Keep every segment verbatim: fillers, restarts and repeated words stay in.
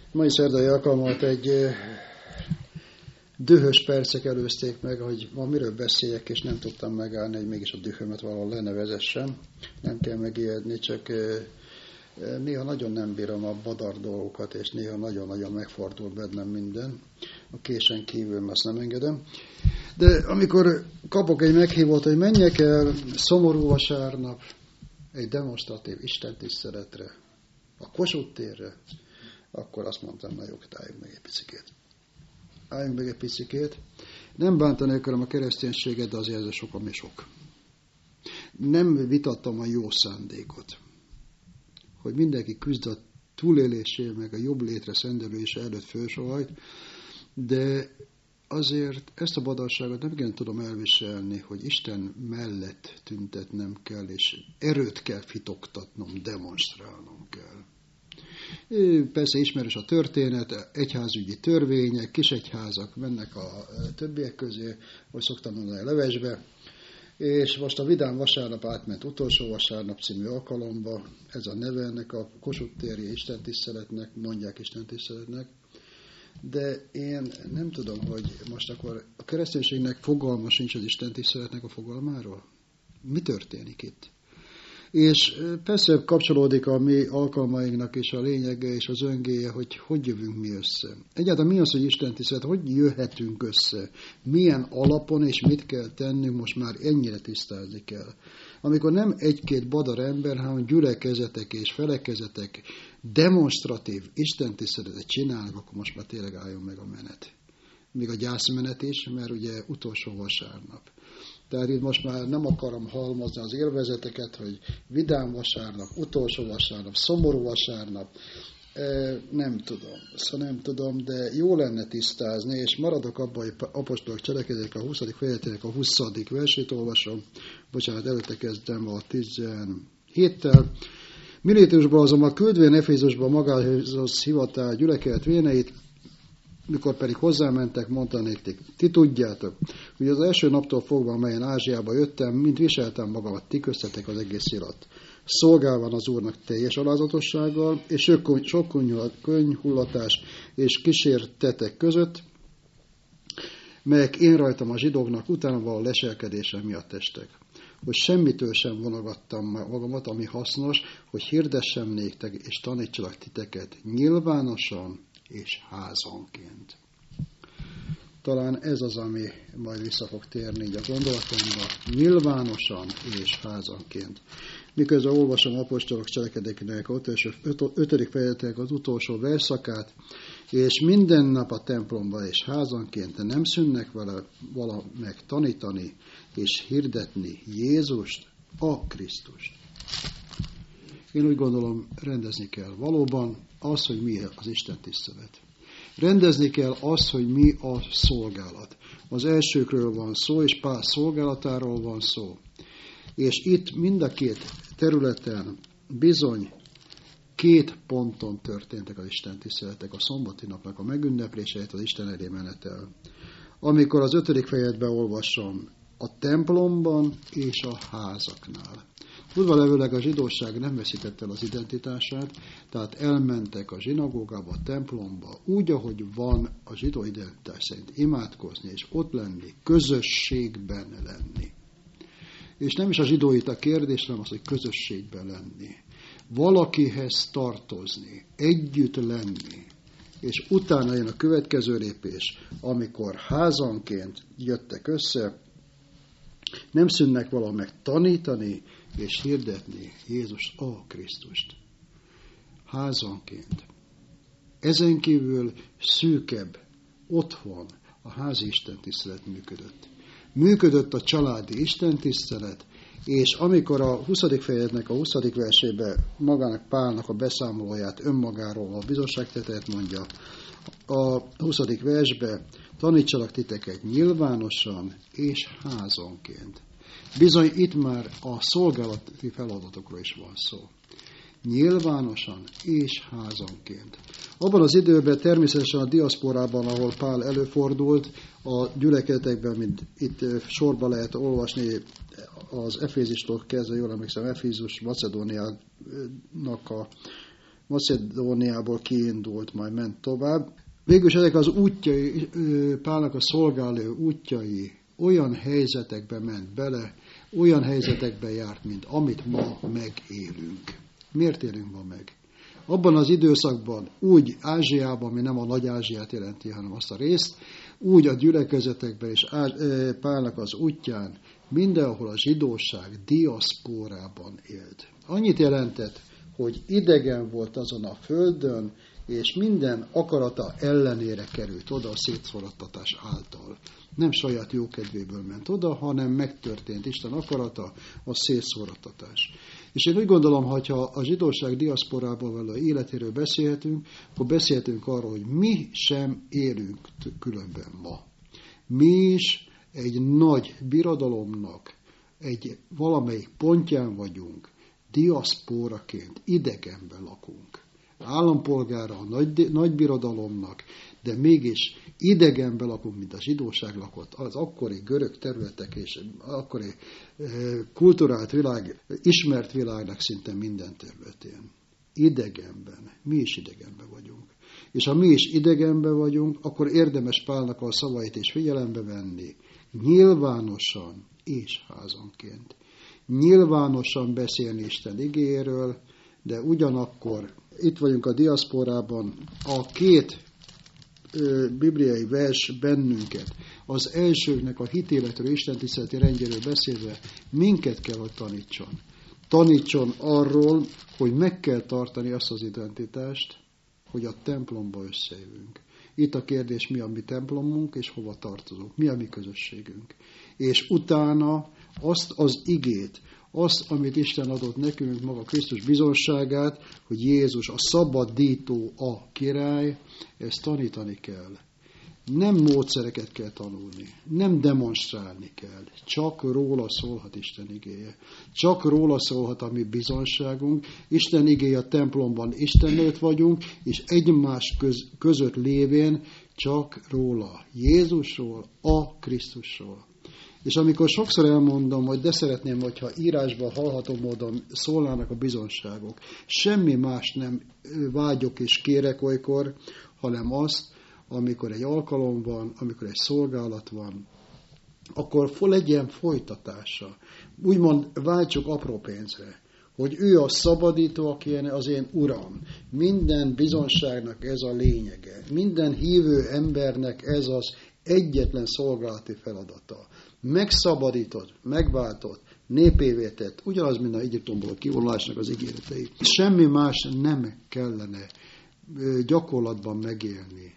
Mai szerdai alkalmat egy dühös percek előzték meg, hogy ma miről beszéljek, és nem tudtam megállni, hogy mégis a dühömet valahol lenevezessem. Nem kell megijedni, csak néha nagyon nem bírom a badar dolgokat, és néha nagyon-nagyon megfordul bennem minden. A késen kívül azt nem engedem. De amikor kapok egy meghívót, hogy menjek el szomorú vasárnap egy demonstratív istentiszteletre, a Kossuth térre, akkor azt mondtam, na jó, álljunk meg egy picikét. Álljunk meg egy picikét. Nem bántani akarom a kereszténységet, de azért ez sok, ami sok. Nem vitattam a jó szándékot, hogy mindenki küzd a túlélésért, meg a jobb létre szendelése előtt fölsohajt, de azért ezt a badarságot nem igen tudom elviselni, hogy Isten mellett tüntetnem kell, és erőt kell fitoktatnom, demonstrálnom kell. Persze ismerős a történet, egyházügyi törvények, kisegyházak mennek a többiek közé, hogy szoktam mondani a levesbe, és most a Vidám vasárnap átment utolsó vasárnap című alkalomba, ez a neve ennek a Kossuth téri istentiszteletnek, mondják istentiszteletnek, de én nem tudom, hogy most akkor a kereszténységnek fogalma sincs az istentiszteletnek a fogalmáról. Mi történik itt? És persze kapcsolódik a mi alkalmainknak is a lényege és az öngéje, hogy hogy jövünk mi össze. Egyáltalán mi az, hogy istentisztelet, hogy jöhetünk össze, milyen alapon és mit kell tennünk, most már ennyire tisztázni kell. Amikor nem egy-két badar ember, hanem gyülekezetek és felekezetek demonstratív istentiszteletet csinálnak, akkor most már tényleg álljon meg a menet. Még a gyászmenet is, mert ugye utolsó vasárnap. Tehát itt most már nem akarom halmozni az élvezeteket, hogy vidám vasárnap, utolsó vasárnap, szomorú vasárnap, e, nem tudom. Szóval nem tudom, de jó lenne tisztázni, és maradok abban, hogy apostolok cselekedetek a huszadik fejezetének a huszadik versét olvasom. Bocsánat, előtte kezdem a tizenhéttel. Milétusban azonban küldvén Efézusba magához hivatál gyülekezet véneit, mikor pedig hozzámentek, mondta nekik, ti tudjátok, hogy az első naptól fogva, amelyen Ázsiába jöttem, mint viseltem magamat ti köztetek az egész irat. Szolgálva az Úrnak teljes alázatossággal, és sok könyhullatás és kísértetek között, melyek én rajtam a zsidóknak utána való leselkedésem miatt testek. Hogy semmitől sem vonogattam magamat, ami hasznos, hogy hirdessem néktek és tanítsalak titeket nyilvánosan és házonként. Talán ez az, ami majd vissza fog térni így a gondolatomba, nyilvánosan és házonként. Miközben olvasom apostolok cselekedetének a ötödik fejezetének az utolsó versszakát, és minden nap a templomban és házonként nem szűnnek vele vala meg tanítani és hirdetni Jézust, a Krisztust. Én úgy gondolom, rendezni kell valóban az, hogy mi az Isten tisztelet. Rendezni kell azt, hogy mi a szolgálat. Az elsőkről van szó, és Pál szolgálatáról van szó. És itt mind a két területen bizony két ponton történtek az Isten tiszteletek, a szombati napnak a megünneplése, az Isten elé menetel. Amikor az ötödik fejezetben olvasom, a templomban és a házaknál. Tudva levőleg a zsidóság nem veszítette el az identitását, tehát elmentek a zsinagógába, a templomba, úgy, ahogy van a zsidó identitás szerint imádkozni, és ott lenni, közösségben lenni. És nem is a zsidóit a kérdés, hanem az, hogy közösségben lenni. Valakihez tartozni, együtt lenni. És utána jön a következő lépés, amikor házanként jöttek össze, nem szűnnek valamit tanítani és hirdetni Jézus, a Krisztust. Házanként. Ezen kívül szűkebb, otthon a házi istentisztelet működött. Működött a családi istentisztelet, és amikor a huszadik fejezetnek a huszadik versében magának Pálnak a beszámolóját önmagáról, a bizonságtételt mondja, a huszadik versben tanítsalak titeket nyilvánosan és házonként. Bizony itt már a szolgálati feladatokról is van szó. Nyilvánosan és házonként. Abban az időben természetesen a diaszporában, ahol Pál előfordult, a gyülekezetekben, mint itt sorba lehet olvasni, az Efézistól kezdve, jól emlékszem, Efézus Macedóniának a Macedóniából kiindult, majd ment tovább. Végülis ezek az útjai, Pálnak a szolgáló útjai olyan helyzetekbe ment bele, olyan helyzetekbe járt, mint amit ma megélünk. Miért élünk ma meg? Abban az időszakban úgy Ázsiában, ami nem a Nagy Ázsiát jelenti, hanem azt a részt, úgy a gyülekezetekben és Pálnak az útján mindenhol a zsidóság diaszpórában élt. Annyit jelentett, hogy idegen volt azon a földön, és minden akarata ellenére került oda a szétszórattatás által. Nem saját jókedvéből ment oda, hanem megtörtént Isten akarata, a szétszórattatás. És én úgy gondolom, hogyha a zsidóság diaszporában való életéről beszélhetünk, akkor beszélhetünk arról, hogy mi sem élünk különben ma. Mi is egy nagy birodalomnak, egy valamelyik pontján vagyunk, diaszpóraként, idegenben lakunk. Állampolgára a nagy, nagy birodalomnak, de mégis idegenben lakunk, mint a zsidóság lakott, az akkori görög területek és akkori e, kulturált világ, ismert világnak szinte minden területén. Idegenben. Mi is idegenben vagyunk. És ha mi is idegenben vagyunk, akkor érdemes Pálnak a szavait is figyelembe venni. Nyilvánosan és házonként. Nyilvánosan beszélni Isten igéről, de ugyanakkor itt vagyunk a diaszporában, a két ö, bibliai vers bennünket, az elsőknek a hitéletről, istentiszteleti rendjéről beszélve, minket kell, hogy tanítson. Tanítson arról, hogy meg kell tartani azt az identitást, hogy a templomba összejövünk. Itt a kérdés, mi a mi templomunk, és hova tartozunk, mi a mi közösségünk. És utána azt az igét, azt, amit Isten adott nekünk, maga Krisztus bizonságát, hogy Jézus a szabadító, a király, ezt tanítani kell. Nem módszereket kell tanulni, nem demonstrálni kell, csak róla szólhat Isten igéje. Csak róla szólhat a mi bizonságunk, Isten igéje a templomban Isten előtt vagyunk, és egymás köz, között lévén csak róla, Jézusról, a Krisztusról. És amikor sokszor elmondom, hogy de szeretném, hogyha írásban hallható módon szólnának a bizonságok, semmi más nem vágyok és kérek olykor, hanem azt, amikor egy alkalom van, amikor egy szolgálat van, akkor legyen folytatása. Úgymond váltsuk apró pénzre, hogy ő a szabadító, aki az én uram. Minden bizonságnak ez a lényege. Minden hívő embernek ez az egyetlen szolgálati feladata. Megszabadított, megváltott, népévé tett, ugyanaz, mint az Egyiptomból kivonulásnak az ígéretei. Semmi más nem kellene gyakorlatban megélni.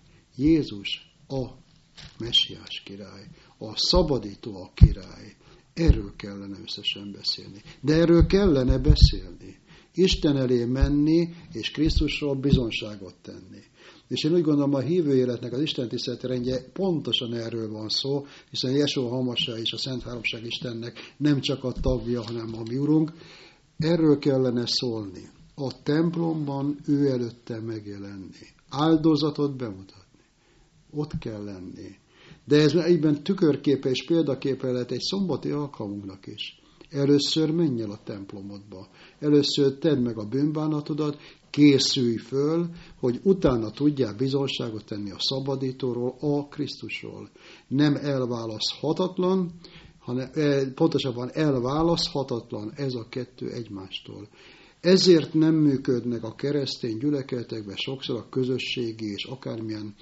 Jézus a messiás király, a szabadító a király. Erről kellene összesen beszélni. De erről kellene beszélni. Isten elé menni, és Krisztusról bizonságot tenni. És én úgy gondolom, a hívő életnek az Isten tiszteleti rendje pontosan erről van szó, hiszen Jesúa Hamasa és a Szent Háromság Istennek nem csak a tagja, hanem a mi Urunk. Erről kellene szólni. A templomban ő előtte megjelenni. Áldozatot bemutatni. Ott kell lenni. De ez egyben tükörképe és példaképe lehet egy szombati alkalmunknak is. Először menj el a templomodba. Először tedd meg a bűnbánatodat, készülj föl, hogy utána tudjál bizonságot tenni a szabadítóról, a Krisztusról. Nem elválaszthatatlan, hanem pontosabban elválaszthatatlan ez a kettő egymástól. Ezért nem működnek a keresztény gyülekezetekben sokszor a közösségi és akármilyen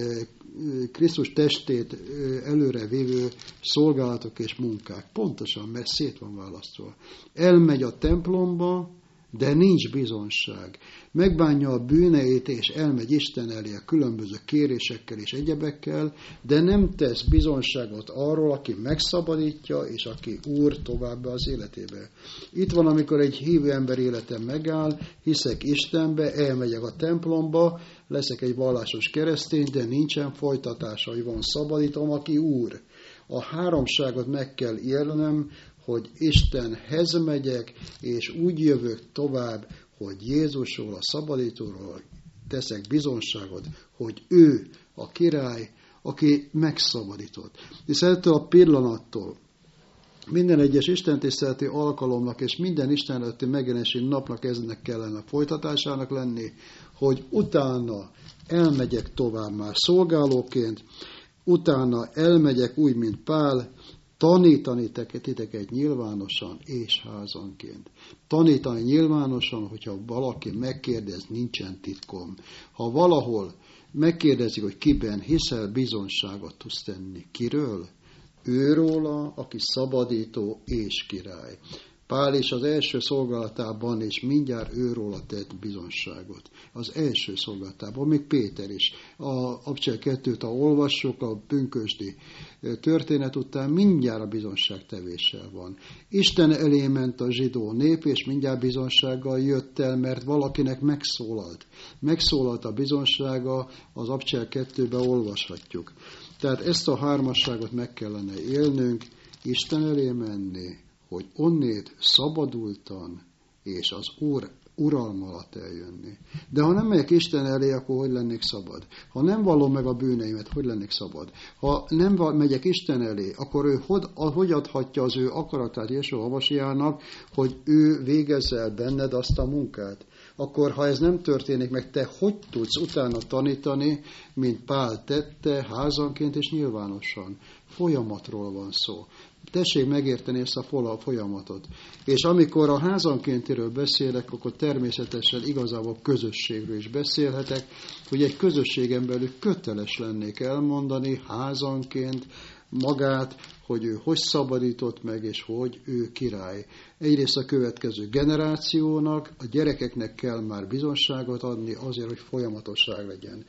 Krisztus testét előre vívő szolgálatok és munkák. Pontosan, mert szét van választva. Elmegy a templomba, de nincs bizonság. Megbánja a bűneit, és elmegy Isten elé a különböző kérésekkel és egyebekkel, de nem tesz bizonságot arról, aki megszabadítja, és aki úr továbbá az életébe. Itt van, amikor egy hívő ember élete megáll, hiszek Istenbe, elmegyek a templomba, leszek egy vallásos keresztény, de nincsen folytatása, hogy van szabadítom, aki úr. A háromságot meg kell élnem, hogy Istenhez megyek, és úgy jövök tovább, hogy Jézusról, a szabadítóról teszek bizonságot, hogy ő a király, aki megszabadított. És ettől a pillanattól, minden egyes istentiszteleti alkalomnak és minden Isten előtti megjelenési napnak eznek kellene folytatásának lenni, hogy utána elmegyek tovább már szolgálóként, utána elmegyek úgy, mint Pál, tanítani titeket nyilvánosan és házanként. Tanítani nyilvánosan, hogyha valaki megkérdez, nincsen titkom. Ha valahol megkérdezik, hogy kiben hiszel, bizonságot tudsz tenni. Kiről? Őróla, aki szabadító és király. Pál is az első szolgálatában is mindjárt őróla tett bizonságot. Az első szolgálatában, még Péter is. A Apostolok kettőt, ha olvassuk, a pünkösdi történet után mindjárt a bizonságtevéssel van. Isten elé ment a zsidó nép, és mindjárt bizonsággal jött el, mert valakinek megszólalt. Megszólalt a bizonsága, az Apostolok kettőben olvashatjuk. Tehát ezt a hármasságot meg kellene élnünk, Isten elé menni, hogy onnét szabadultan és az Úr uralma alatt eljönni. De ha nem megyek Isten elé, akkor hogy lennék szabad? Ha nem vallom meg a bűneimet, hogy lennék szabad? Ha nem megyek Isten elé, akkor ő hogy, hogy adhatja az ő akaratát Jesó Hamasiának, hogy ő végezze el benned azt a munkát? Akkor, ha ez nem történik meg, te hogy tudsz utána tanítani, mint Pál tette, házanként és nyilvánosan? Folyamatról van szó. Tessék megérteni ezt a folyamatot. És amikor a házankéntiről beszélek, akkor természetesen igazából közösségről is beszélhetek, hogy egy közösségen belül köteles lennék elmondani házanként magát, hogy ő hogy szabadított meg, és hogy ő király. Egyrészt a következő generációnak, a gyerekeknek kell már bizonságot adni azért, hogy folyamatosság legyen.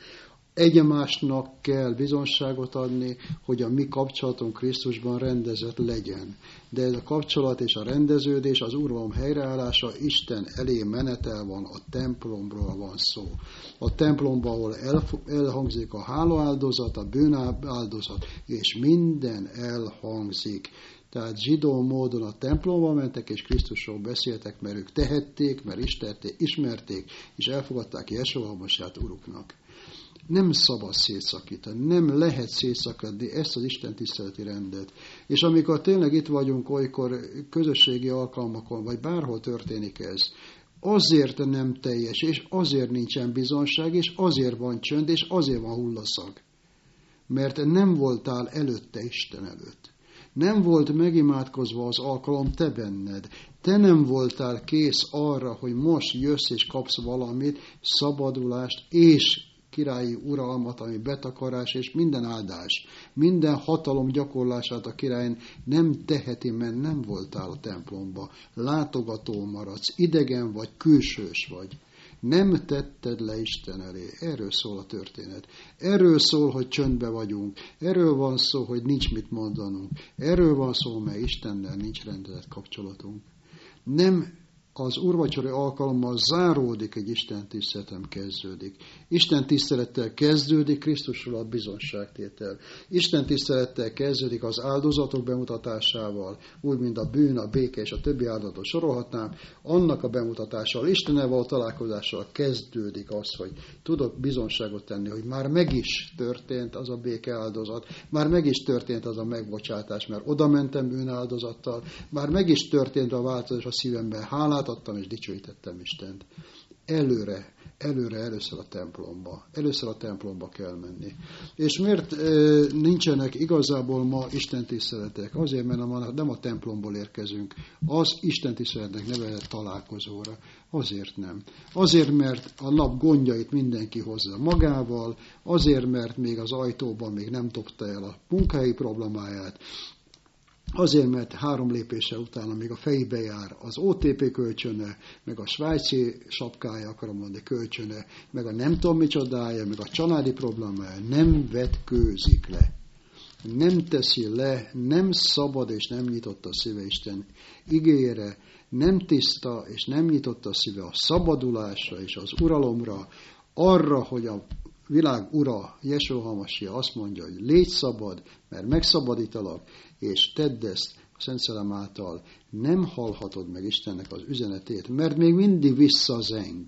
Egymásnak kell bizonságot adni, hogy a mi kapcsolatunk Krisztusban rendezett legyen. De ez a kapcsolat és a rendeződés, az uralom helyreállása Isten elé menetel van, a templomról van szó. A templomban, ahol elhangzik a hálaáldozat, a bűnáldozat, és minden elhangzik. Tehát zsidó módon a templomba mentek, és Krisztusról beszéltek, mert ők tehették, mert ismerték, és elfogadták Jesó Hamasiát uruknak. Nem szabad szétszakítani, nem lehet szétszakítani ezt az Isten tiszteleti rendet. És amikor tényleg itt vagyunk, olykor közösségi alkalmakon, vagy bárhol történik ez, azért nem teljes, és azért nincsen bizonság, és azért van csönd, és azért van hullaszag. Mert nem voltál előtte Isten előtt. Nem volt megimádkozva az alkalom te benned. Te nem voltál kész arra, hogy most jössz és kapsz valamit, szabadulást és királyi uralmat, ami betakarás és minden áldás, minden hatalom gyakorlását a királyn nem teheti, mert nem voltál a templomba. Látogató maradsz, idegen vagy, külsős vagy. Nem tetted le Isten elé. Erről szól a történet. Erről szól, hogy csöndbe vagyunk. Erről van szó, hogy nincs mit mondanunk. Erről van szó, mert Istennel nincs rendezett kapcsolatunk. Nem az úrvacsori alkalommal záródik egy Isten tiszteletem, kezdődik. Isten tisztelettel kezdődik Krisztusról a bizonságtétel. Isten tisztelettel kezdődik az áldozatok bemutatásával, úgy, mint a bűn, a béke és a többi áldozatot sorolhatnám, annak a bemutatással, Istennel való találkozással kezdődik az, hogy tudok bizonságot tenni, hogy már meg is történt az a béke áldozat, már meg is történt az a megbocsátás, mert oda mentem bűnáldozattal, már meg is történt a változás a szívemben, hálát adtam és dicsőítettem Istent. Előre, előre, először a templomba. Először a templomba kell menni. És miért e, nincsenek igazából ma Isten tiszteletek? Azért, mert nem a templomból érkezünk. Az Isten tiszteletnek nevezett találkozóra. Azért nem. Azért, mert a nap gondjait mindenki hozza magával, azért, mert még az ajtóban még nem dobta el a munkahelyi problémáját, azért, mert három lépése utána még a fejébe jár az o té pé kölcsöne, meg a svájci sapkája, akarom mondani, kölcsöne, meg a nem tudom micsodája, meg a családi problémája, nem vetkőzik le. Nem teszi le, nem szabad és nem nyitott a szíve Isten igéjére, nem tiszta és nem nyitott a szíve a szabadulásra és az uralomra, arra, hogy a világ ura, Jesó Hamasia azt mondja, hogy légy szabad, mert megszabadítalak, és tedd ezt a Szent Szellem által, nem hallhatod meg Istennek az üzenetét, mert még mindig visszazeng,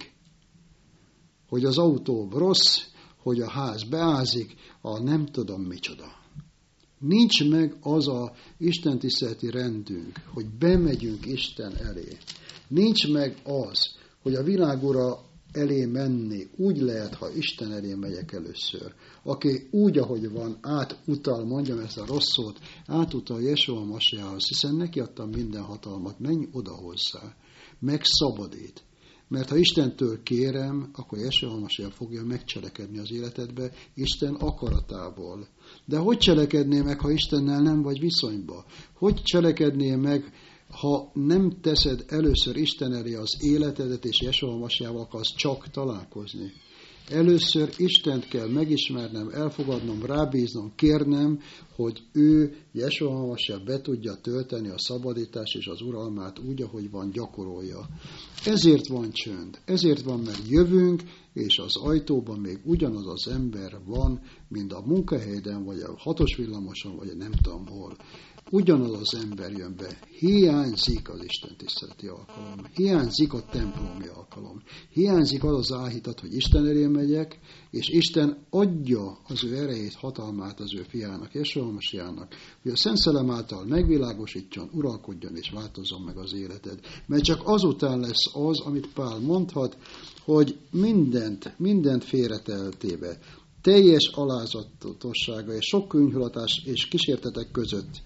hogy az autó rossz, hogy a ház beázik, a nem tudom micsoda. Nincs meg az a Isten tiszteleti rendünk, hogy bemegyünk Isten elé. Nincs meg az, hogy a világura elé menni úgy lehet, ha Isten elé megyek először. Aki úgy, ahogy van, átutal, mondjam ezt a rossz szót, átutal Jesua Masiához, hiszen neki adtam minden hatalmat, menj oda hozzá, megszabadít. Mert ha Istentől kérem, akkor Jesua Masiá fogja megcselekedni az életedbe Isten akaratából. De hogy cselekednél meg, ha Istennel nem vagy viszonyba? Hogy cselekednél meg, ha nem teszed először Isten elé az életedet, és Jesua Masiával akarsz csak találkozni? Először Istent kell megismernem, elfogadnom, rábíznom, kérnem, hogy ő, Jesua Masiá be tudja tölteni a szabadítás és az uralmát úgy, ahogy van, gyakorolja. Ezért van csönd, ezért van, mert jövünk, és az ajtóban még ugyanaz az ember van, mint a munkahelyeden, vagy a hatos villamoson, vagy a nem tudom hol. Ugyanaz az ember jön be. Hiányzik az Isten tiszteleti alkalom. Hiányzik a templomi alkalom. Hiányzik az az áhítat, hogy Isten elé megyek, és Isten adja az ő erejét, hatalmát az ő fiának, Jesua Masiának, hogy a Szent Szellem által megvilágosítson, uralkodjon és változzon meg az életed. Mert csak azután lesz az, amit Pál mondhat, hogy mindent, mindent félreteltébe, teljes alázatossága és sok könyvhulatás és kísértetek között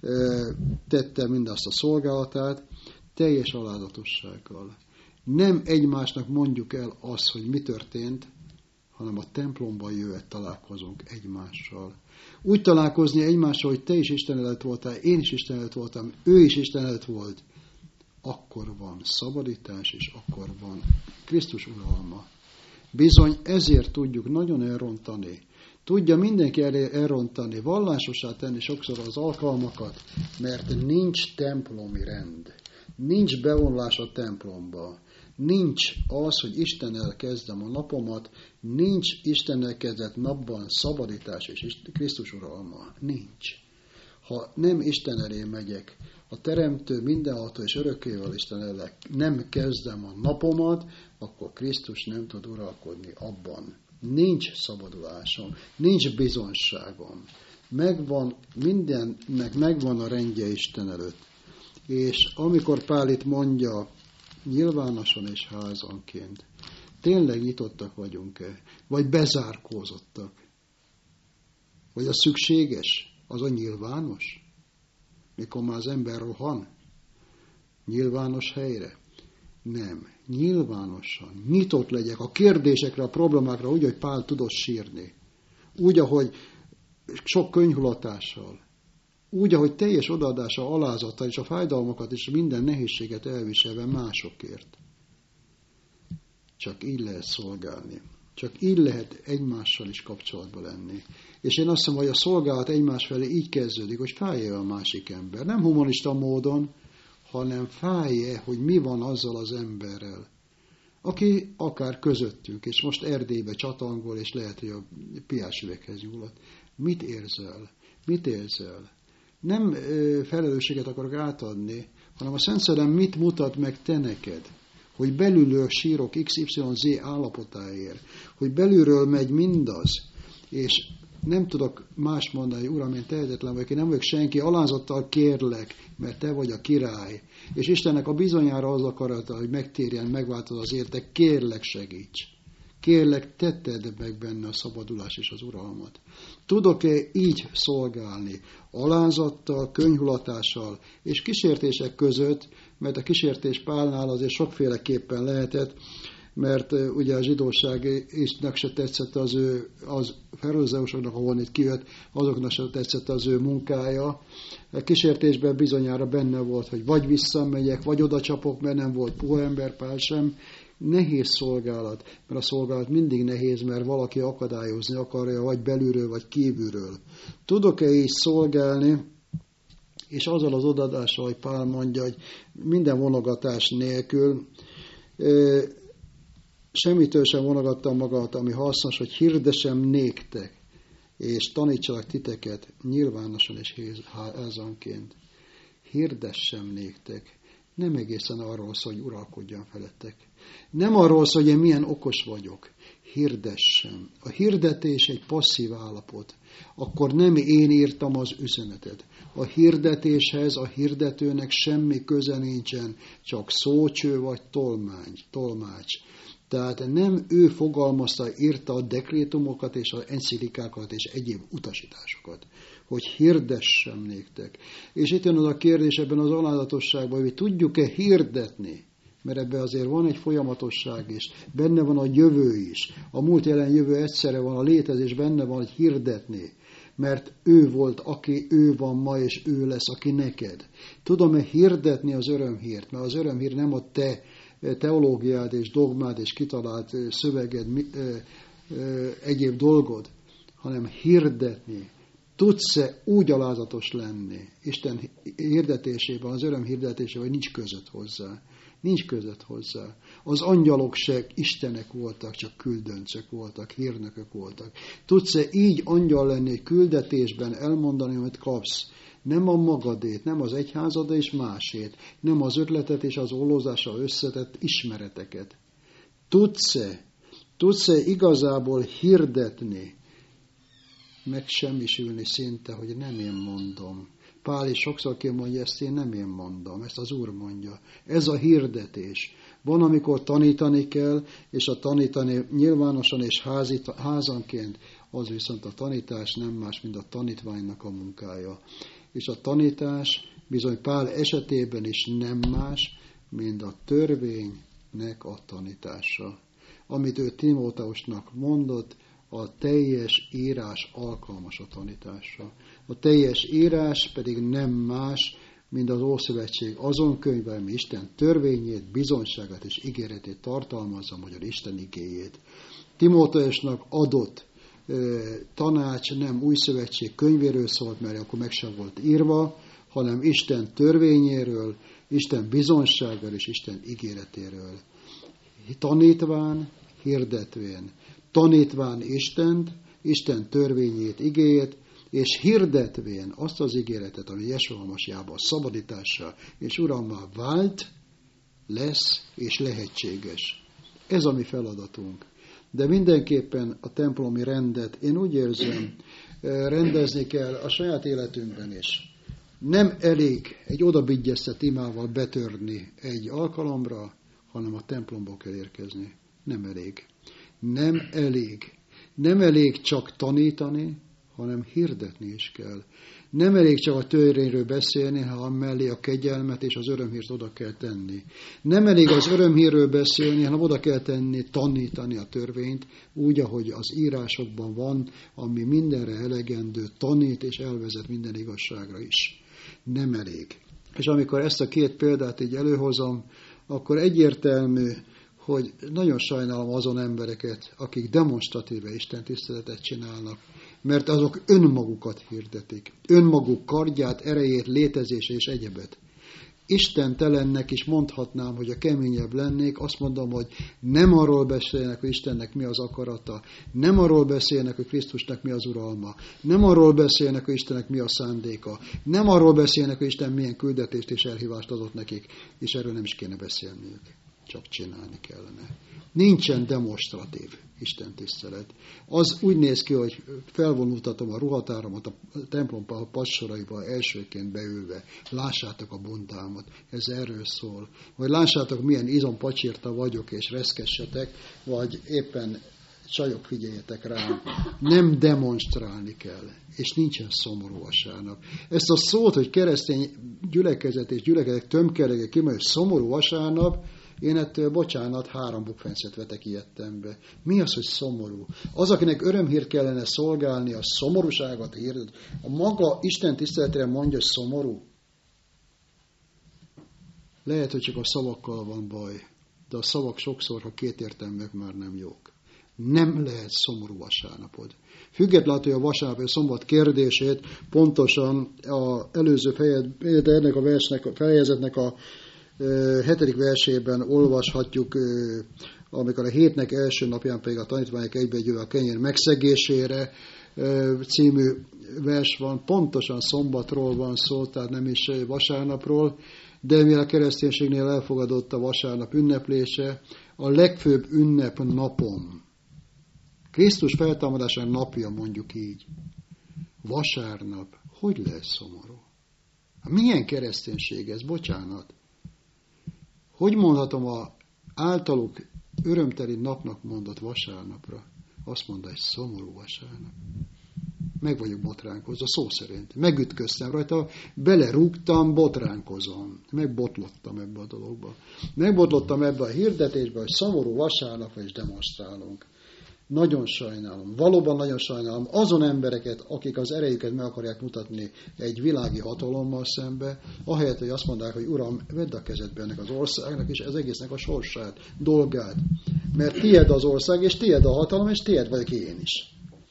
tette mindazt a szolgálatát, teljes alázatossággal. Nem egymásnak mondjuk el azt, hogy mi történt, hanem a templomban jövet találkozunk egymással. Úgy találkozni egymással, hogy te is Isten előtt voltál, én is Isten előtt voltam, ő is Isten előtt volt. Akkor van szabadítás, és akkor van Krisztus uralma. Bizony ezért tudjuk nagyon elrontani. Tudja mindenki elrontani, vallásosá tenni sokszor az alkalmakat, mert nincs templomi rend. Nincs bevonulás a templomba. Nincs az, hogy Istennel kezdem a napomat, nincs Istennel kezdett napban szabadítás és Krisztus uralma. Nincs. Ha nem Isten elé megyek, a Teremtő, mindenható és örökkévaló Isten elé nem kezdem a napomat, akkor Krisztus nem tud uralkodni abban. Nincs szabadulásom, nincs bizonságom. Megvan, mindennek megvan a rendje Isten előtt. És amikor Pál itt mondja, nyilvánosan és házanként, tényleg nyitottak vagyunk-e? Vagy bezárkózottak? Vagy a szükséges? Az a nyilvános? Mikor már az ember rohan? Nyilvános helyre? Nem. Nyilvánosan. Nyitott legyek a kérdésekre, a problémákra, úgy, hogy Pál tudott sírni. Úgy, ahogy sok könyvhulatással. Úgy, ahogy teljes odaadása, alázattal és a fájdalmakat és minden nehézséget elviselve másokért. Csak így lehet szolgálni. Csak így lehet egymással is kapcsolatban lenni. És én azt mondom, hogy a szolgálat egymás felé így kezdődik, hogy fájja a másik ember. Nem humanista módon, hanem fájja, hogy mi van azzal az emberrel, aki akár közöttünk, és most Erdélybe csatangol, és lehet, hogy a piás üveghez nyúlott. Mit érzel? Mit érzel? Nem ö, felelősséget akarok átadni, hanem a Szent Szellem mit mutat meg te neked? Hogy belülről sírok iksz ipszilon zé állapotáért, hogy belülről megy mindaz, és nem tudok más mondani, Uram, én tehetetlen vagyok, én nem vagyok senki, alázattal kérlek, mert te vagy a király. És Istennek a bizonyára az akarata, hogy megtérjen, megváltoz az értek, kérlek segíts. Kérlek, te tedd meg benne a szabadulás és az uralmat. Tudok-e így szolgálni? Alázattal, könyvhulatással és kísértések között, mert a kísértés Pálnál azért sokféleképpen lehetett, mert uh, ugye a zsidóságnak se tetszett az ő, az farizeusoknak, ahol itt kijött, azoknak se tetszett az ő munkája. A kísértésben bizonyára benne volt, hogy vagy visszamegyek, vagy oda csapok, mert nem volt puha ember, Pál sem. Nehéz szolgálat, mert a szolgálat mindig nehéz, mert valaki akadályozni akarja, vagy belülről, vagy kívülről. Tudok-e így szolgálni, és azzal az odaadással, hogy Pál mondja, hogy minden vonogatás nélkül, semmitől sem vonogattam magamat, ami hasznos, hogy hirdessem néktek, és tanítsalak titeket nyilvánosan és házanként. Hirdessem néktek. Nem egészen arról szól, hogy uralkodjam felettek. Nem arról szól, hogy én milyen okos vagyok. Hirdessem. A hirdetés egy passzív állapot. Akkor nem én írtam az üzenetet. A hirdetéshez a hirdetőnek semmi köze nincsen, csak szócső vagy tolmács. tolmács. Tehát nem ő fogalmazta, írta a dekrétumokat és az enciklikákat és egyéb utasításokat, hogy hirdessem néktek. És itt jön az a kérdés ebben az alázatosságban, hogy tudjuk-e hirdetni, mert ebben azért van egy folyamatosság is, benne van a jövő is, a múlt, jelen, jövő egyszerre van, a létezés benne van, hogy hirdetni, mert ő volt, aki ő van ma, és ő lesz, aki neked. Tudom-e hirdetni az örömhírt, mert az örömhír nem a te teológiád és dogmád és kitalált szöveged, egyéb dolgod, hanem hirdetni. Tudsz-e úgy alázatos lenni Isten hirdetésében, az öröm hirdetésében, hogy nincs között hozzá. Nincs között hozzá. Az angyalok se istenek voltak, csak küldöncök voltak, hírnökök voltak. Tudsz-e így angyal lenni egy küldetésben, elmondani, amit kapsz? Nem a magadét, nem az egyházad és másét, nem az ötletet és az ollózással összetett ismereteket. Tudsz-e, tudsz-e igazából hirdetni, megsemmisülni szinte, hogy nem én mondom. Pál is sokszor kimondja, ezt én nem én mondom, ezt az Úr mondja. Ez a hirdetés. Van, amikor tanítani kell, és a tanítani nyilvánosan és házi, házanként, az viszont a tanítás nem más, mint a tanítványnak a munkája. És a tanítás bizony Pál esetében is nem más, mint a törvénynek a tanítása. Amit ő Timóteusnak mondott, a teljes írás alkalmas a tanításra. A teljes írás pedig nem más, mint az Ószövetség azon könyve, ami Isten törvényét, bizonyságát és ígéretét tartalmazza, magyar Isten igéjét. Timóteusnak adott e, tanács nem új szövetség könyvéről szólt, mert akkor meg sem volt írva, hanem Isten törvényéről, Isten bizonysággal és Isten ígéretéről. Tanítván, hirdetvén. Tanítván Istent, Isten törvényét, igéjét, és hirdetvén azt az ígéretet, ami Jesua Hamasiában szabadítása és uralmá vált, lesz és lehetséges. Ez a mi feladatunk. De mindenképpen a templomi rendet, én úgy érzem, rendezni kell a saját életünkben is. Nem elég egy odabigyeztet imával betörni egy alkalomra, hanem a templomba kell érkezni. Nem elég. Nem elég. Nem elég csak tanítani, hanem hirdetni is kell. Nem elég csak a törvényről beszélni, hanem mellé a kegyelmet és az örömhírt oda kell tenni. Nem elég az örömhírről beszélni, hanem oda kell tenni, tanítani a törvényt, úgy, ahogy az írásokban van, ami mindenre elegendő, tanít és elvezet minden igazságra is. Nem elég. És amikor ezt a két példát így előhozom, akkor egyértelmű, hogy nagyon sajnálom azon embereket, akik demonstratíve Isten tiszteletet csinálnak, mert azok önmagukat hirdetik. Önmaguk kardját, erejét, létezését és egyebet. Istentelennek is mondhatnám, hogy a keményebb lennék, azt mondom, hogy nem arról beszélnek, hogy Istennek mi az akarata, nem arról beszélnek, hogy Krisztusnak mi az uralma, nem arról beszélnek, hogy Istennek mi a szándéka, nem arról beszélnek, hogy Isten milyen küldetést és elhívást adott nekik, és erről nem is kéne beszélniük. Csak csinálni kellene. Nincsen demonstratív Isten tisztelet. Az úgy néz ki, hogy felvonultatom a ruhatáramat a templom padsoraiba elsőként beülve. Lássátok a bundámat. Ez erről szól. Vagy lássátok, milyen izompacsírta vagyok, és reszkessetek, vagy éppen csajok, figyeljetek rám. Nem demonstrálni kell. És nincsen szomorú vasárnap. Ezt a szót, hogy keresztény gyülekezet és gyülekezet tömkerege kimondja, hogy szomorú vasárnap, én ettől, bocsánat, három bukfencet vetek ilyettembe. Mi az, hogy szomorú? Az, akinek örömhírt kellene szolgálni, a szomorúságot hirdet. A maga Isten tiszteletre mondja, hogy szomorú. Lehet, hogy csak a szavakkal van baj, de a szavak sokszor, ha kétértelműek, már nem jók. Nem lehet szomorú vasárnapod. Függetlenül, hogy a vasárnap és szombat kérdését pontosan az előző fejezet, ennek a versnek, a fejezetnek a hetedik versében olvashatjuk, amikor a hétnek első napján pedig a tanítványok egybeegyülve a kenyér megszegésére című vers van, pontosan szombatról van szó, tehát nem is vasárnapról, de mivel a kereszténységnél elfogadott a vasárnap ünneplése, a legfőbb ünnep napom. Krisztus feltámadásának napja, mondjuk így. Vasárnap. Hogy lesz szomorú? Milyen kereszténység ez? Bocsánat. Hogy mondhatom a általuk örömteli napnak mondott vasárnapra? Azt mondta, hogy szomorú vasárnap. Meg vagyok botránkozva, szó szerint. Megütköztem rajta, belerúgtam, botránkozom. Megbotlottam ebbe a dologba. Megbotlottam ebbe a hirdetésbe, hogy szomorú vasárnapra is demonstrálunk. Nagyon sajnálom, valóban nagyon sajnálom azon embereket, akik az erejüket meg akarják mutatni egy világi hatalommal szembe, ahelyett, hogy azt mondják, hogy Uram, vedd a kezedbe ennek az országnak, és ez egésznek a sorsát, dolgát. Mert tied az ország, és tied a hatalom, és tied vagyok én is.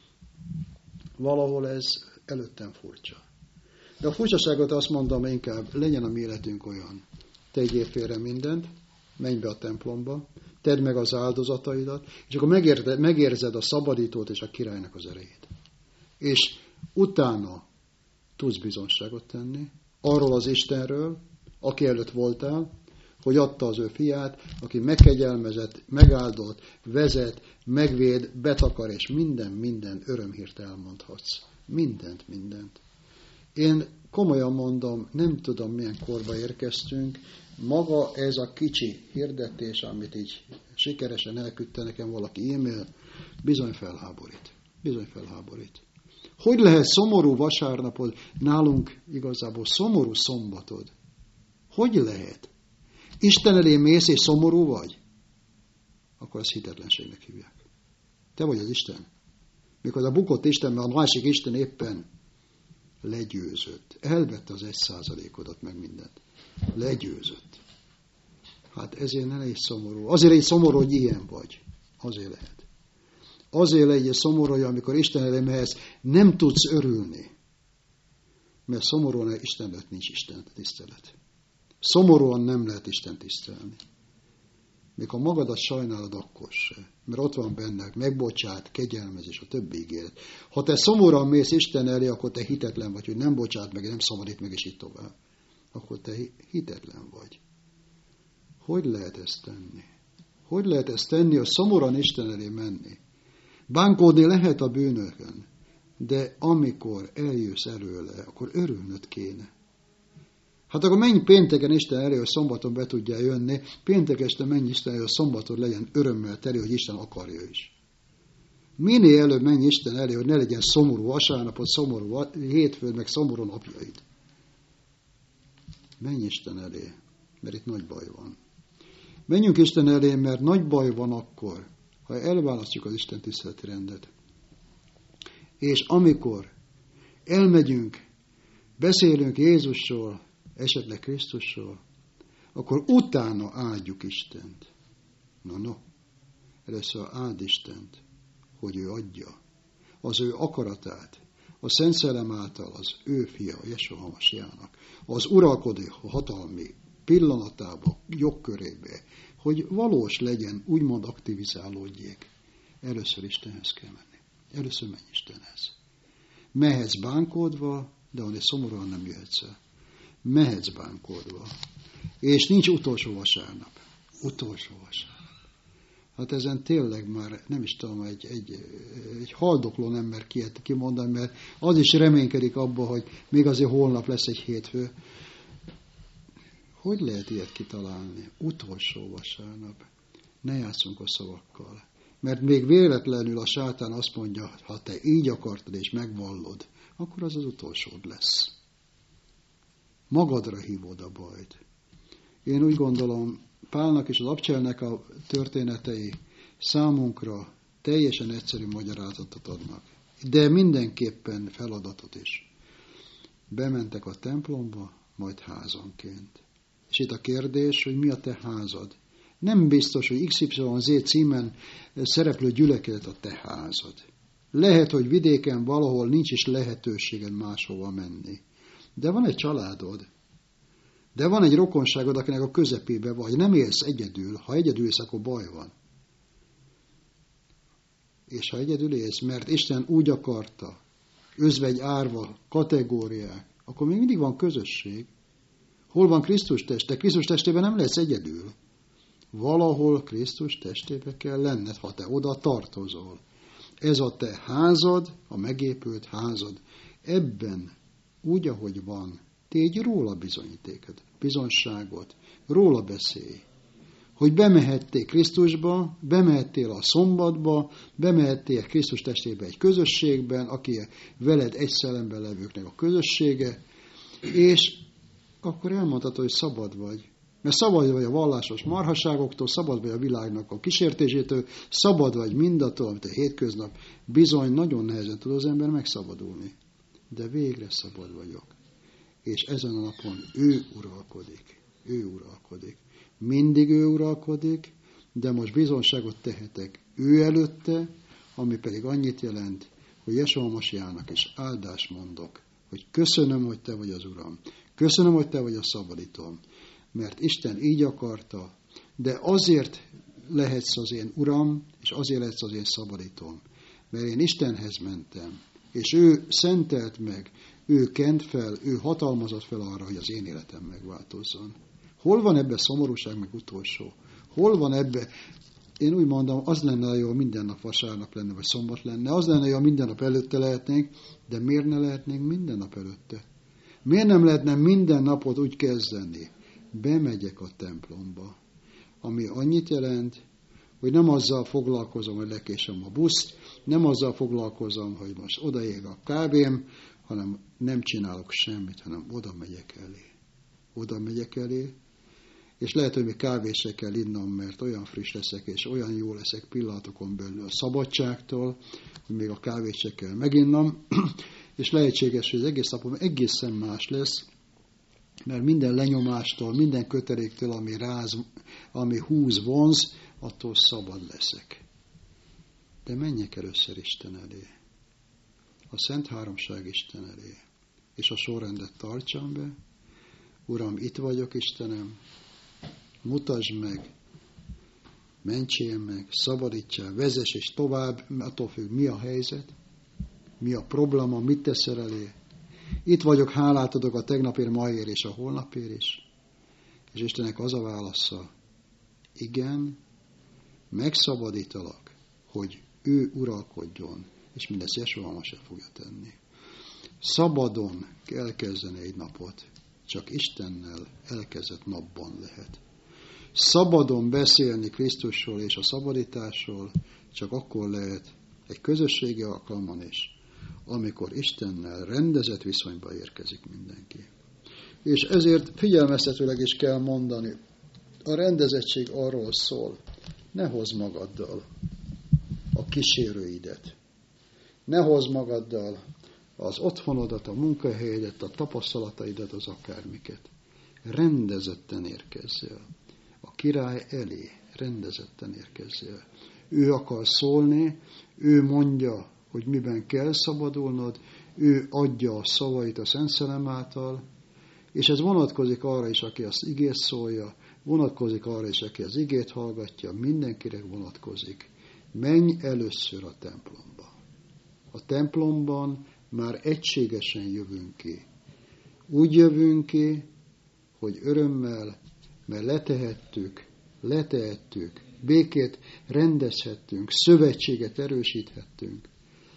Valahol ez előttem furcsa. De a furcsaságot azt mondom inkább, legyen a mi életünk olyan. Tegyél félre mindent, menj be a templomba, tedd meg az áldozataidat, és akkor megérzed, megérzed a szabadítót és a királynak az erejét. És utána tudsz bizonságot tenni arról az Istenről, aki előtt voltál, hogy adta az ő fiát, aki megkegyelmezett, megáldott, vezet, megvéd, betakar, és minden, minden örömhírt elmondhatsz. Mindent, mindent. Én komolyan mondom, nem tudom, milyen korba érkeztünk, maga ez a kicsi hirdetés, amit így sikeresen elküldte nekem valaki e-mail, bizony felháborít. Bizony felháborít. Hogy lehet szomorú vasárnapod, nálunk igazából szomorú szombatod? Hogy lehet? Isten elé mész és szomorú vagy? Akkor ezt hitetlenségnek hívják. Te vagy az Isten. Mikor a bukott Isten, mert a másik Isten éppen legyőzött. Elvette az egy százalékodat meg mindent. Legyőzött. Hát ezért ne légy szomorú. Azért légy szomorú, hogy ilyen vagy. Azért lehet. Azért légy szomorú, hogy amikor Isten elé mehetsz, nem tudsz örülni. Mert szomorúan Isten előtt nincs Isten tisztelet. Szomorúan nem lehet Isten tisztelni. Mikor magadat sajnálod, akkor se. Mert ott van benne, megbocsát, kegyelmez és a többi ígéret. Ha te szomorúan mész Isten elé, akkor te hitetlen vagy, hogy nem bocsát meg, nem szabadít meg, és így tovább. Akkor te hitetlen vagy. Hogy lehet ezt tenni? Hogy lehet ezt tenni, hogy szomorúan Isten elé menni? Bánkódni lehet a bűnökön, de amikor eljössz előle, akkor örülnöd kéne. Hát akkor menj pénteken Isten elé, hogy szombaton be tudjál jönni, péntek este menj Isten elé, hogy szombaton legyen örömmel teli, hogy Isten akarja is. Minél előbb menj Isten elé, hogy ne legyen szomorú vasárnapot, szomorú hétfőd, meg szomorú napjaid. Menj Isten elé, mert itt nagy baj van. Menjünk Isten elé, mert nagy baj van akkor, ha elválasztjuk az Isten tiszteleti rendet. És amikor elmegyünk, beszélünk Jézusról, esetleg Krisztusról, akkor utána áldjuk Istent. No, no. Először áld Istent, hogy ő adja az ő akaratát, a Szent Szellem által az ő fia, Jesua Hamasiának, az uralkodó hatalmi pillanatába, jogkörébe, hogy valós legyen, úgymond aktivizálódjék. Először Istenhez kell menni. Először menj Istenhez. Mehetsz bánkódva, de onnél szomorúan nem jöhetsz el. Mehetsz bánkódva. És nincs utolsó vasárnap. Utolsó vasárnap. Hát ezen tényleg már nem is tudom, egy, egy, egy haldokló nem mer kiet kimondani, mert az is reménykedik abba, hogy még azért holnap lesz egy hétfő. Hogy lehet ilyet kitalálni? Utolsó vasárnap. Ne játszunk a szavakkal. Mert még véletlenül a sátán azt mondja, ha te így akartad és megvallod, akkor az az utolsód lesz. Magadra hívod a bajt. Én úgy gondolom, Pálnak és az Abcselnek a történetei számunkra teljesen egyszerű magyarázatot adnak. De mindenképpen feladatot is. Bementek a templomba, majd házonként. És itt a kérdés, hogy mi a te házad. Nem biztos, hogy iksz ipszilon zé címen szereplő gyülekezet a te házad. Lehet, hogy vidéken valahol nincs is lehetőséged máshova menni. De van egy családod. De van egy rokonságod, akinek a közepébe vagy. Nem élsz egyedül. Ha egyedül élsz, akkor baj van. És ha egyedül élsz, mert Isten úgy akarta, özvegy, árva, kategóriák, akkor még mindig van közösség. Hol van Krisztus teste? Krisztus testében nem lesz egyedül. Valahol Krisztus testébe kell lenned, ha te oda tartozol. ez a te házad, a megépült házad. Ebben, úgy, ahogy van, tégy róla bizonyítékot, bizonságot, róla beszélj. Hogy bemehettél Krisztusba, bemehettél a szombatba, bemehettél Krisztus testébe egy közösségben, aki veled egy szellemben levőknek a közössége, és akkor elmondhatod, hogy szabad vagy. Mert szabad vagy a vallásos marhaságoktól, szabad vagy a világnak a kísértésétől, szabad vagy mindattól, amit a hétköznap bizony nagyon nehezen tud az ember megszabadulni. De végre szabad vagyok. És ezen a napon ő uralkodik. Ő uralkodik. Mindig ő uralkodik, de most bizonságot tehetek ő előtte, ami pedig annyit jelent, hogy Jesua Masiának is áldást mondok, hogy köszönöm, hogy te vagy az Uram. Köszönöm, hogy te vagy a szabadítóm. Mert Isten így akarta, de azért lehetsz az én Uram, és azért lehetsz az én szabadítóm. Mert én Istenhez mentem, és ő szentelt meg, ő kent fel, ő hatalmazott fel arra, hogy az én életem megváltozzon. Hol van ebbe szomorúság, meg utolsó? Hol van ebbe, én úgy mondom, az lenne jó, minden nap vasárnap lenne, vagy szombat lenne, az lenne jó, minden nap előtte lehetnénk, de miért ne lehetnénk minden nap előtte? Miért nem lehetne minden napot úgy kezdeni? Bemegyek a templomba, ami annyit jelent, hogy nem azzal foglalkozom, hogy lekésem a buszt, nem azzal foglalkozom, hogy most odaég a kávém, hanem nem csinálok semmit, hanem oda megyek elé. Oda megyek elé, és lehet, hogy még kávét se kell innom, mert olyan friss leszek, és olyan jó leszek pillanatokon belül a szabadságtól, hogy még a kávét se kell meginnom, és lehetséges, hogy az egész napom egészen más lesz, mert minden lenyomástól, minden köteléktől, ami ráz, ami húz, vonz, attól szabad leszek. De menjek először Isten elé, a Szent Háromság Isten elé, és a sorrendet tartsam be. Uram, itt vagyok, Istenem, mutasd meg, mentsél meg, szabadítsál, vezess és tovább, attól függ, mi a helyzet, mi a probléma, mit teszel elé. Itt vagyok, hálát adok a tegnapért, maért és a holnapért is. És Istennek az a válasza, igen, megszabadítalak, hogy ő uralkodjon, és mindezt Jesua Masiá fogja tenni. Szabadon kell kezdeni egy napot, csak Istennel elkezdett napban lehet. Szabadon beszélni Krisztusról és a szabadításról csak akkor lehet egy közösségi alkalman is, amikor Istennel rendezett viszonyba érkezik mindenki. És ezért figyelmeztetőleg is kell mondani, a rendezettség arról szól, ne hozz magaddal a kísérőidet, ne hozz magaddal az otthonodat, a munkahelyedet, a tapasztalataidat, az akármiket. Rendezetten érkezzél. A király elé rendezetten érkezzél. Ő akar szólni, ő mondja, hogy miben kell szabadulnod, ő adja a szavait a Szent Szellem által, és ez vonatkozik arra is, aki az igét szólja, vonatkozik arra is, aki az igét hallgatja, mindenkire vonatkozik. Menj először a templomba. A templomban már egységesen jövünk ki. Úgy jövünk ki, hogy örömmel, mert letehettük, letehettük, békét rendezhettünk, szövetséget erősíthettünk.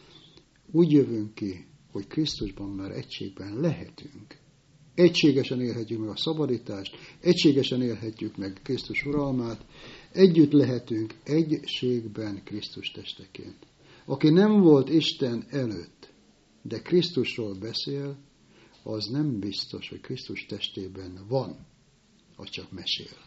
Úgy jövünk ki, hogy Krisztusban már egységben lehetünk. Egységesen élhetjük meg a szabadítást, egységesen élhetjük meg Krisztus uralmát, együtt lehetünk egységben Krisztus testeként. Aki nem volt Isten előtt, de Krisztusról beszél, az nem biztos, hogy Krisztus testében van, az csak mesél.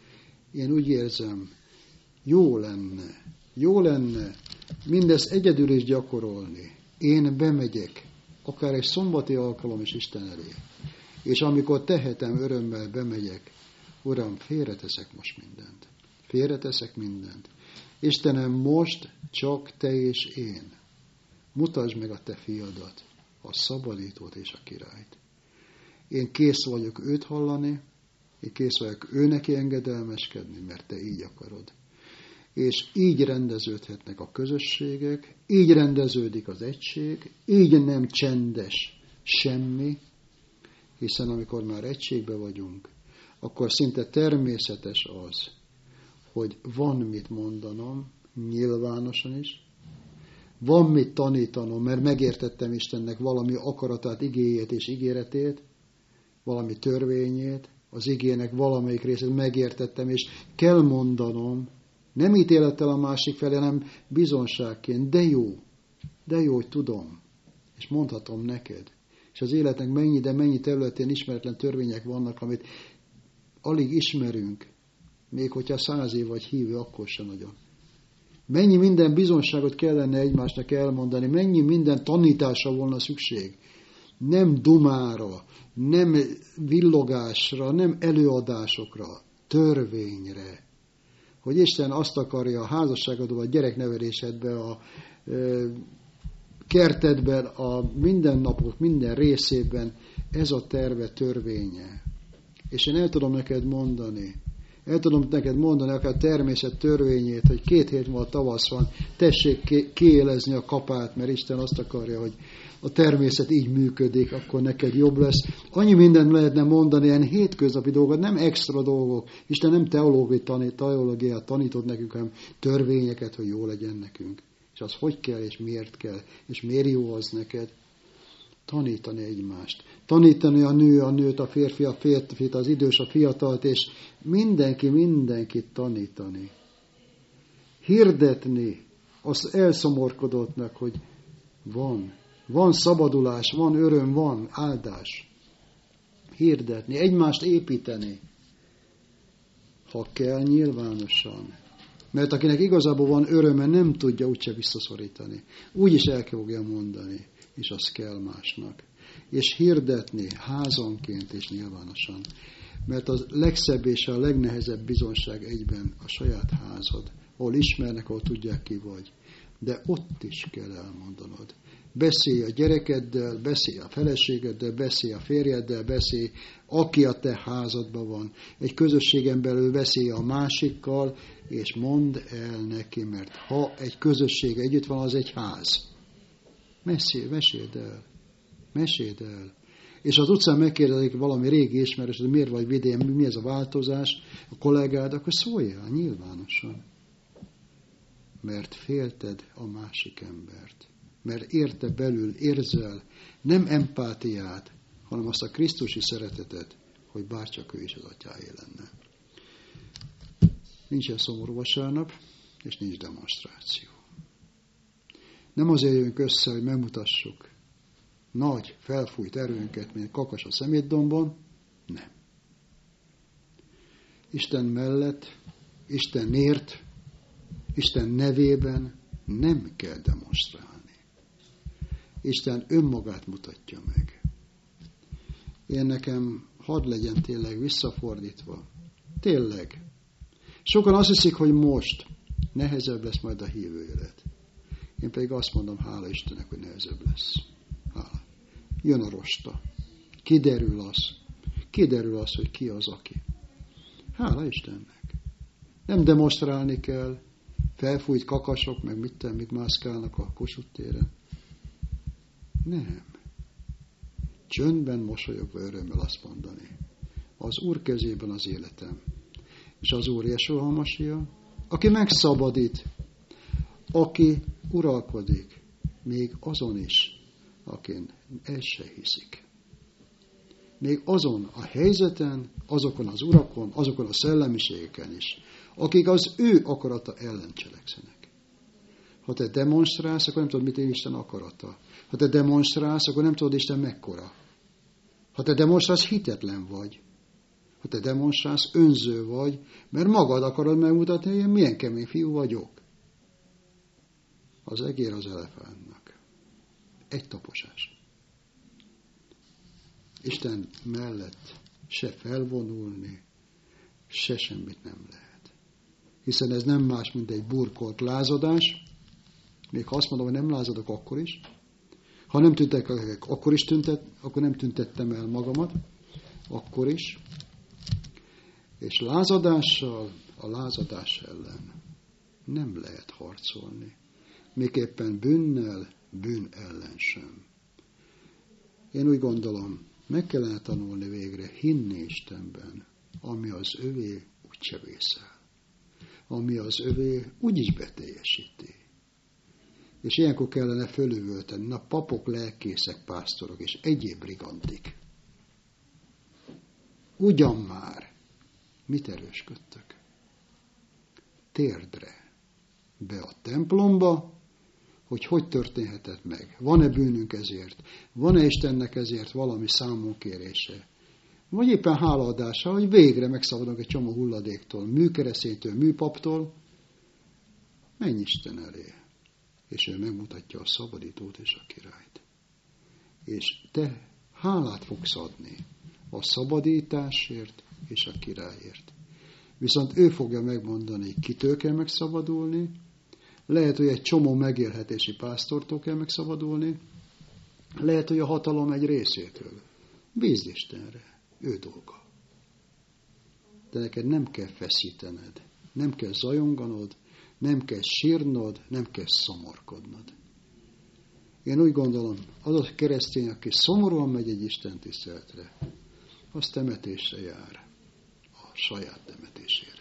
Én úgy érzem, jó lenne, jó lenne mindezt egyedül is gyakorolni. Én bemegyek, akár egy szombati alkalom is Isten elé. És amikor tehetem, örömmel bemegyek, Uram, félreteszek most mindent. Félreteszek mindent. Istenem, most csak Te és én. Mutasd meg a Te fiadat, a szabadítót és a királyt. Én kész vagyok őt hallani, én kész vagyok őneki engedelmeskedni, mert Te így akarod. És így rendeződhetnek a közösségek, így rendeződik az egység, így nem csendes semmi, hiszen amikor már egységbe vagyunk, akkor szinte természetes az, hogy van mit mondanom, nyilvánosan is, Van mit tanítanom, mert megértettem Istennek valami akaratát, igéjét és ígéretét, valami törvényét, az igének valamelyik részét megértettem, és kell mondanom, nem ítélettel a másik felé, hanem bizonságként, de jó, de jó, hogy tudom, és mondhatom neked. És az életnek mennyi, de mennyi területén ismeretlen törvények vannak, amit alig ismerünk, még hogyha száz év vagy hívő, akkor sem nagyon. Mennyi minden bizonságot kellene egymásnak elmondani, mennyi minden tanításra volna szükség. Nem dumára, nem villogásra, nem előadásokra, törvényre. Hogy Isten azt akarja a házasságodban, a gyereknevelésedben, a ö, kertedben, a mindennapok minden részében, ez a terve törvénye. És én el tudom neked mondani, el tudom neked mondani akár a természet törvényét, hogy két hét múlva tavasz van, tessék kiélezni a kapát, mert Isten azt akarja, hogy a természet így működik, akkor neked jobb lesz. Annyi mindent lehetne mondani, ilyen hétköznapi dolgot, nem extra dolgok. Isten nem teológiai tanít, teológiát tanított nekünk, hanem törvényeket, hogy jó legyen nekünk. És az hogy kell, és miért kell, és miért jó az neked. Tanítani egymást. Tanítani a nő, a nőt, a férfi, a férfit, az idős, a fiatalt, és mindenki, mindenkit tanítani. Hirdetni az elszomorkodottnak, hogy van. Van szabadulás, van öröm, van áldás. Hirdetni, egymást építeni. Ha kell, nyilvánosan. Mert akinek igazából van öröme, nem tudja úgyse visszaszorítani. Úgyis el fogja mondani, és az kell másnak. És hirdetni házonként és nyilvánosan. Mert a legszebb és a legnehezebb bizonság egyben a saját házad, ahol ismernek, ahol tudják ki vagy. De ott is kell elmondanod. Beszélj a gyerekeddel, beszélj a feleségeddel, beszélj a férjeddel, beszélj, aki a te házadban van. Egy közösségen belül beszélj a másikkal, és mondd el neki, mert ha egy közösség együtt van, az egy ház. Mesélj, meséld el. Meséld el. És az utcán megkérdezik valami régi ismerős, hogy miért vagy vidén, mi ez a változás, a kollégád, akkor szóljál nyilvánosan. Mert félted a másik embert. Mert érte belül érzel nem empátiát, hanem azt a krisztusi szeretetet, hogy bárcsak ő is az atyáé lenne. Nincsen szomorú vasárnap, és nincs demonstráció. Nem azért jövünk össze, hogy megmutassuk nagy, felfújt erőnket, mint kakas a szemétdombon, nem. Isten mellett, Istenért, Isten nevében nem kell demonstrálni. Isten önmagát mutatja meg. Én nekem hadd legyen tényleg visszafordítva. Tényleg. Sokan azt hiszik, hogy most nehezebb lesz majd a hívő élet. Én pedig azt mondom, hála Istennek, hogy nehezebb lesz. Hála. Jön a rosta. Kiderül az. Kiderül az, hogy ki az, aki. Hála Istennek. Nem demonstrálni kell. Felfújt kakasok, meg mit tenni, mit mászkálnak a Kossuth téren. Nem. Csöndben, mosolyogva, örömmel azt mondani. Az Úr kezében az életem. És az Úr Jesúa Hamasia, aki megszabadít, aki uralkodik, még azon is, akin el se hiszik. Még azon a helyzeten, azokon az urakon, azokon a szellemiségeken is, akik az ő akarata ellen cselekszenek. Ha te demonstrálsz, akkor nem tudod, mit ér Isten akarata. Ha te demonstrálsz, akkor nem tudod, Isten mekkora. Ha te demonstrálsz, hitetlen vagy. Ha te demonstrálsz, önző vagy, mert magad akarod megmutatni, hogy én milyen kemény fiú vagyok. Az egér az elefántnak. Egy taposás. Isten mellett se felvonulni, se semmit nem lehet. Hiszen ez nem más, mint egy burkolt lázadás. Még ha azt mondom, hogy nem lázadok, akkor is. Ha nem tüntek, akkor is tüntet, akkor nem tüntettem el magamat, akkor is. És lázadással, a lázadás ellen nem lehet harcolni. Miképpen bűnnel, bűn ellen sem. Én úgy gondolom, meg kellene tanulni végre hinni Istenben, ami az övé, úgyse vészel. Ami az övé, úgyis beteljesíti. És ilyenkor kellene fölüvölteni, na papok, lelkészek, pásztorok és egyéb brigantik. Ugyan már, mit erősködtök? Térdre, be a templomba, hogy hogy történhetett meg. Van-e bűnünk ezért? Van-e Istennek ezért valami számonkérése? Vagy éppen hálaadása, hogy végre megszabadulunk egy csomó hulladéktól, műkereszténytől, műpaptól. Menj Isten elé, és ő megmutatja a szabadítót és a királyt. És te hálát fogsz adni a szabadításért és a királyért. Viszont ő fogja megmondani, kitől kell megszabadulni, lehet, hogy egy csomó megélhetési pásztortól kell megszabadulni, lehet, hogy a hatalom egy részétől. Bízd Istenre, ő dolga. De neked nem kell feszítened, nem kell zajonganod, nem kell sírnod, nem kell szomorkodnod. Én úgy gondolom, az a keresztény, aki szomorúan megy egy Isten tiszteletre, az temetésre jár, a saját temetésére.